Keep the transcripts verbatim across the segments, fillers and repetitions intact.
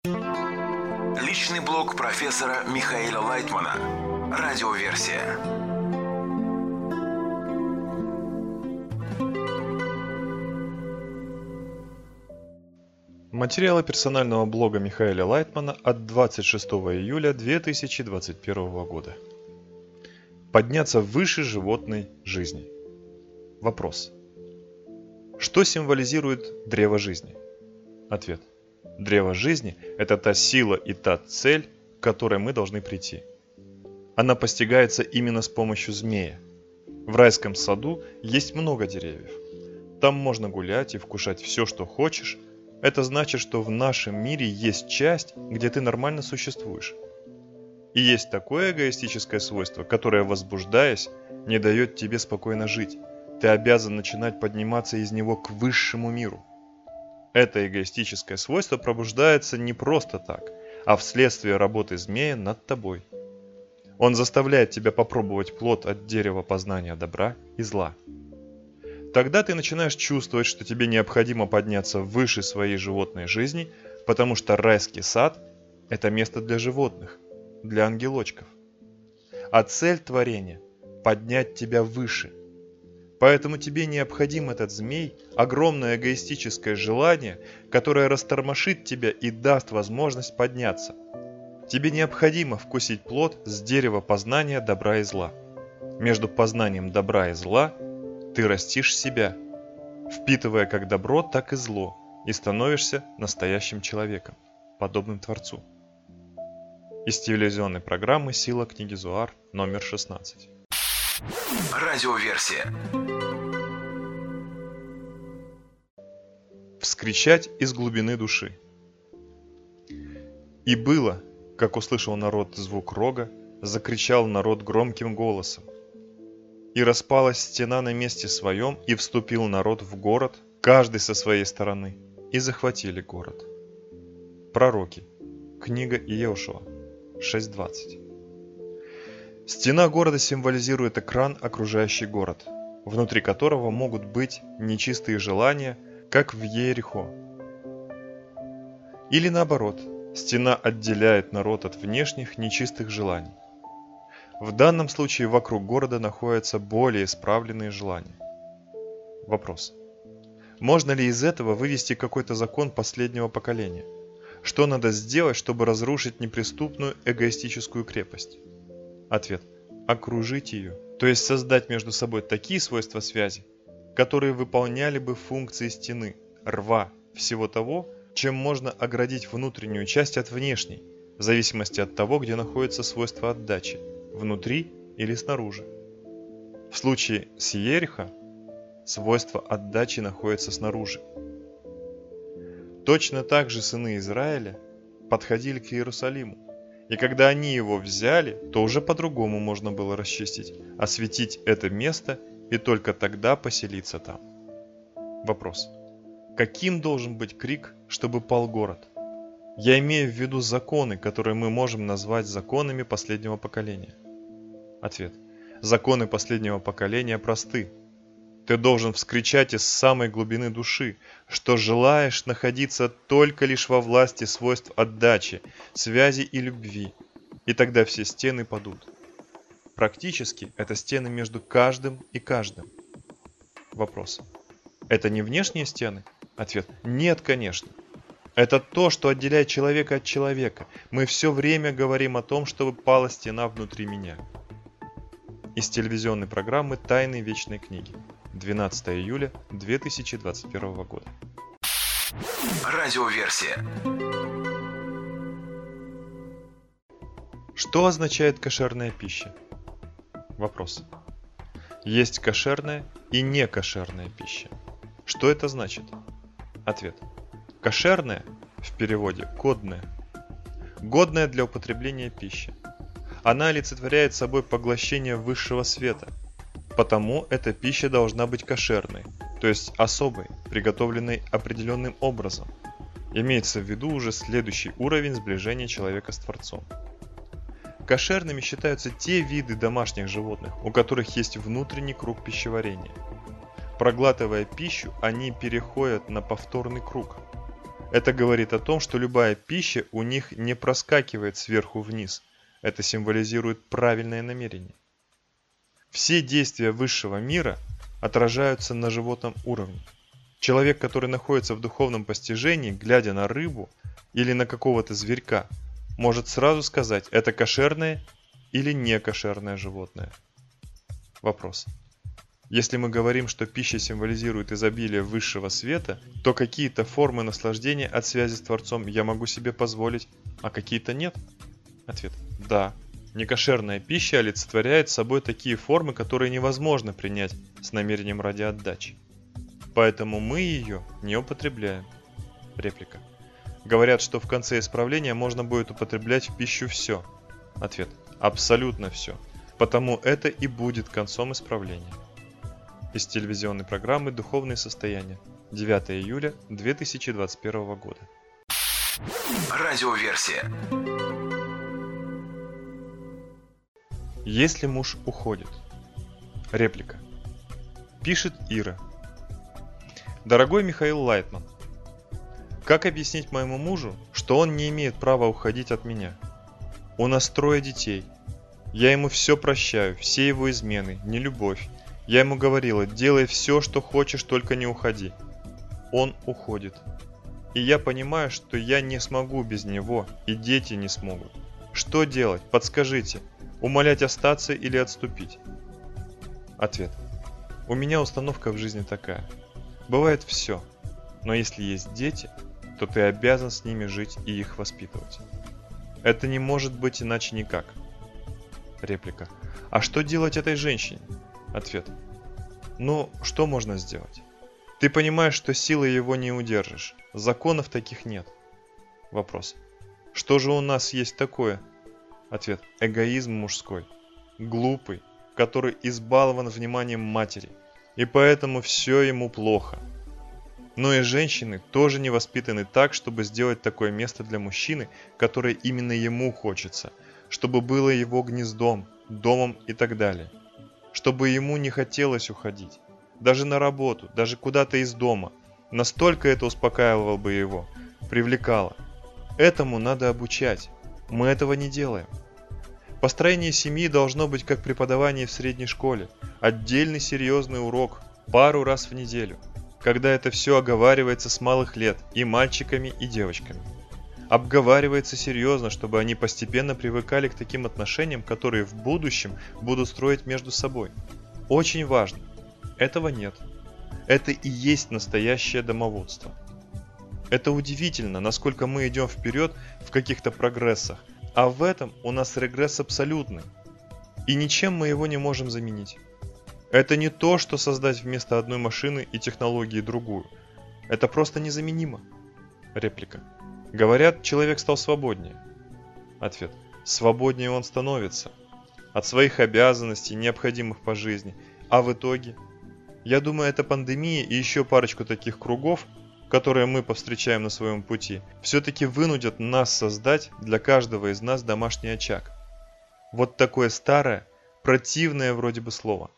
Личный блог профессора Михаила Лайтмана. Радиоверсия. Материалы персонального блога Михаила Лайтмана от двадцать шестого июля две тысячи двадцать первого года. Подняться выше животной жизни. Вопрос. Что символизирует древо жизни? Ответ. Древо жизни – это та сила и та цель, к которой мы должны прийти. Она постигается именно с помощью змея. В райском саду есть много деревьев. Там можно гулять и вкушать все, что хочешь. Это значит, что в нашем мире есть часть, где ты нормально существуешь. И есть такое эгоистическое свойство, которое, возбуждаясь, не дает тебе спокойно жить. Ты обязан начинать подниматься из него к высшему миру. Это эгоистическое свойство пробуждается не просто так, а вследствие работы змея над тобой. Он заставляет тебя попробовать плод от дерева познания добра и зла. Тогда ты начинаешь чувствовать, что тебе необходимо подняться выше своей животной жизни, потому что райский сад – это место для животных, для ангелочков. А цель творения – поднять тебя выше. Поэтому тебе необходим этот змей, огромное эгоистическое желание, которое растормошит тебя и даст возможность подняться. Тебе необходимо вкусить плод с дерева познания добра и зла. Между познанием добра и зла ты растишь себя, впитывая как добро, так и зло, и становишься настоящим человеком, подобным Творцу. Из телевизионной программы «Сила книги Зоар» номер шестнадцать. Радиоверсия. Вскричать из глубины души. И было, как услышал народ звук рога, закричал народ громким голосом. И распалась стена на месте своем, и вступил народ в город, каждый со своей стороны, и захватили город. Пророки. Книга Иеушуа. шесть двадцать. Стена города символизирует экран, окружающий город, внутри которого могут быть нечистые желания, как в Иерихо. Или наоборот, стена отделяет народ от внешних нечистых желаний. В данном случае вокруг города находятся более исправленные желания. Вопрос. Можно ли из этого вывести какой-то закон последнего поколения? Что надо сделать, чтобы разрушить неприступную эгоистическую крепость? Ответ. Окружить ее, то есть создать между собой такие свойства связи, которые выполняли бы функции стены, рва, всего того, чем можно оградить внутреннюю часть от внешней, в зависимости от того, где находится свойство отдачи, внутри или снаружи. В случае с Иериха свойство отдачи находится снаружи. Точно так же сыны Израиля подходили к Иерусалиму, и когда они его взяли, то уже по-другому можно было расчистить, осветить это место и только тогда поселиться там. Вопрос. Каким должен быть крик, чтобы пал город? Я имею в виду законы, которые мы можем назвать законами последнего поколения. Ответ. Законы последнего поколения просты. Ты должен вскричать из самой глубины души, что желаешь находиться только лишь во власти свойств отдачи, связи и любви, и тогда все стены падут. Практически это стены между каждым и каждым. Вопрос. Это не внешние стены? Ответ. Нет, конечно. Это то, что отделяет человека от человека. Мы все время говорим о том, чтобы пала стена внутри меня. Из телевизионной программы «Тайны вечной книги». двенадцатого июля две тысячи двадцать первого года. Радиоверсия. Что означает кошерная пища? Вопрос. Есть кошерная и некошерная пища. Что это значит? Ответ. Кошерная, в переводе годная, годная для употребления пищи. Она олицетворяет собой поглощение высшего света, потому эта пища должна быть кошерной, то есть особой, приготовленной определенным образом. Имеется в виду уже следующий уровень сближения человека с Творцом. Кошерными считаются те виды домашних животных, у которых есть внутренний круг пищеварения. Проглатывая пищу, они переходят на повторный круг. Это говорит о том, что любая пища у них не проскакивает сверху вниз. Это символизирует правильное намерение. Все действия высшего мира отражаются на животном уровне. Человек, который находится в духовном постижении, глядя на рыбу или на какого-то зверька, может сразу сказать, это кошерное или не кошерное животное. Вопрос. Если мы говорим, что пища символизирует изобилие высшего света, то какие-то формы наслаждения от связи с Творцом я могу себе позволить, а какие-то нет? Ответ. Да. Некошерная пища олицетворяет собой такие формы, которые невозможно принять с намерением ради отдачи. Поэтому мы ее не употребляем. Реплика. Говорят, что в конце исправления можно будет употреблять в пищу все. Ответ. Абсолютно все. Потому это и будет концом исправления. Из телевизионной программы «Духовные состояния». девятого июля две тысячи двадцать первого года. Радиоверсия. Если муж уходит. Реплика. Пишет Ира. Дорогой Михаил Лайтман, как объяснить моему мужу, что он не имеет права уходить от меня? У нас трое детей. Я ему все прощаю, все его измены, нелюбовь. Я ему говорила, делай все, что хочешь, только не уходи. Он уходит. И я понимаю, что я не смогу без него, и дети не смогут. Что делать? Подскажите. Умолять остаться или отступить? Ответ. У меня установка в жизни такая. Бывает все, но если есть дети, то ты обязан с ними жить и их воспитывать. Это не может быть иначе никак. Реплика. А что делать этой женщине? Ответ. Ну, что можно сделать? Ты понимаешь, что силой его не удержишь. Законов таких нет. Вопрос. Что же у нас есть такое? Ответ. Эгоизм мужской. Глупый, который избалован вниманием матери. И поэтому все ему плохо. Но и женщины тоже не воспитаны так, чтобы сделать такое место для мужчины, которое именно ему хочется. Чтобы было его гнездом, домом и так далее. Чтобы ему не хотелось уходить. Даже на работу, даже куда-то из дома. Настолько это успокаивало бы его, привлекало. Этому надо обучать. Мы этого не делаем. Построение семьи должно быть как преподавание в средней школе. Отдельный серьезный урок, пару раз в неделю. Когда это все оговаривается с малых лет и мальчиками, и девочками. Обговаривается серьезно, чтобы они постепенно привыкали к таким отношениям, которые в будущем будут строить между собой. Очень важно. Этого нет. Это и есть настоящее домоводство. Это удивительно, насколько мы идем вперед в каких-то прогрессах, а в этом у нас регресс абсолютный. И ничем мы его не можем заменить. Это не то, что создать вместо одной машины и технологии другую. Это просто незаменимо. Реплика. Говорят, человек стал свободнее. Ответ. Свободнее он становится. От своих обязанностей, необходимых по жизни. А в итоге? Я думаю, эта пандемия и еще парочку таких кругов, которые мы повстречаем на своем пути, все-таки вынудят нас создать для каждого из нас домашний очаг. Вот такое старое, противное вроде бы слово.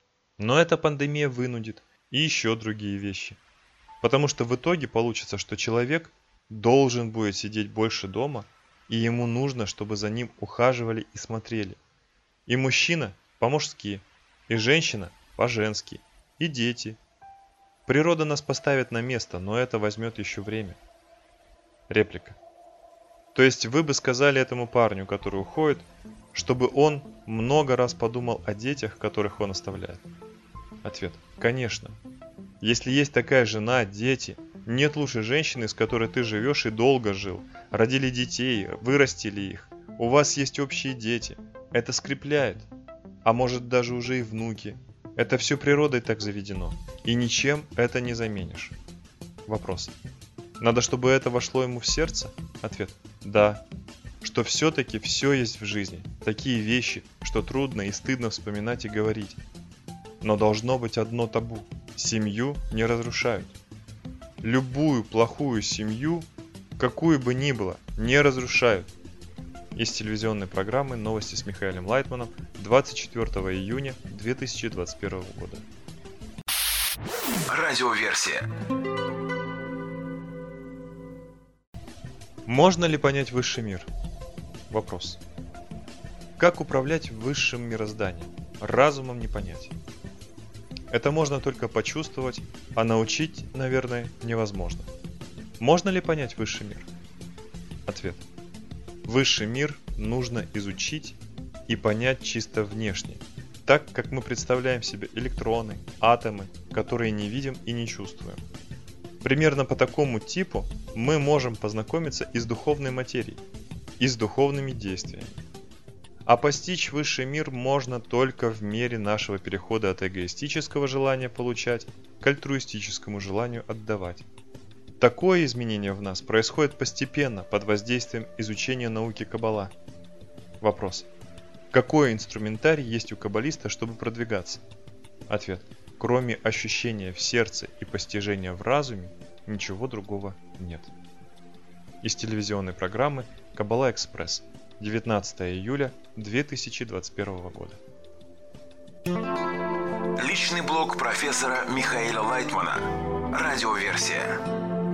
Но эта пандемия вынудит и еще другие вещи. Потому что в итоге получится, что человек должен будет сидеть больше дома, и ему нужно, чтобы за ним ухаживали и смотрели. И мужчина по-мужски, и женщина по-женски, и дети. Природа нас поставит на место, но это возьмет еще время. Реплика. То есть вы бы сказали этому парню, который уходит, чтобы он много раз подумал о детях, которых он оставляет? Ответ. Конечно. Если есть такая жена, дети, нет лучшей женщины, с которой ты живешь и долго жил, родили детей, вырастили их, у вас есть общие дети. Это скрепляет. А может даже уже и внуки. Это все природой так заведено. И ничем это не заменишь. Вопрос. Надо, чтобы это вошло ему в сердце? Ответ. Да. Что все-таки все есть в жизни. Такие вещи, что трудно и стыдно вспоминать и говорить. Но должно быть одно табу. Семью не разрушают. Любую плохую семью, какую бы ни было, не разрушают. Из телевизионной программы «Новости с Михаилом Лайтманом» двадцать четвёртого июня две тысячи двадцать первого года. Радиоверсия. Можно ли понять высший мир? Вопрос. Как управлять высшим мирозданием? Разумом не понять. Это можно только почувствовать, а научить, наверное, невозможно. Можно ли понять высший мир? Ответ. Высший мир нужно изучить и понять чисто внешне, так как мы представляем себе электроны, атомы, которые не видим и не чувствуем. Примерно по такому типу мы можем познакомиться и с духовной материей, и с духовными действиями. А постичь высший мир можно только в мере нашего перехода от эгоистического желания получать к альтруистическому желанию отдавать. Такое изменение в нас происходит постепенно под воздействием изучения науки Каббала. Вопрос. Какой инструментарий есть у каббалиста, чтобы продвигаться? Ответ. Кроме ощущения в сердце и постижения в разуме, ничего другого нет. Из телевизионной программы «Каббала Экспресс», девятнадцатое июля две тысячи двадцать первого года. Личный блог профессора Михаила Лайтмана. Радиоверсия.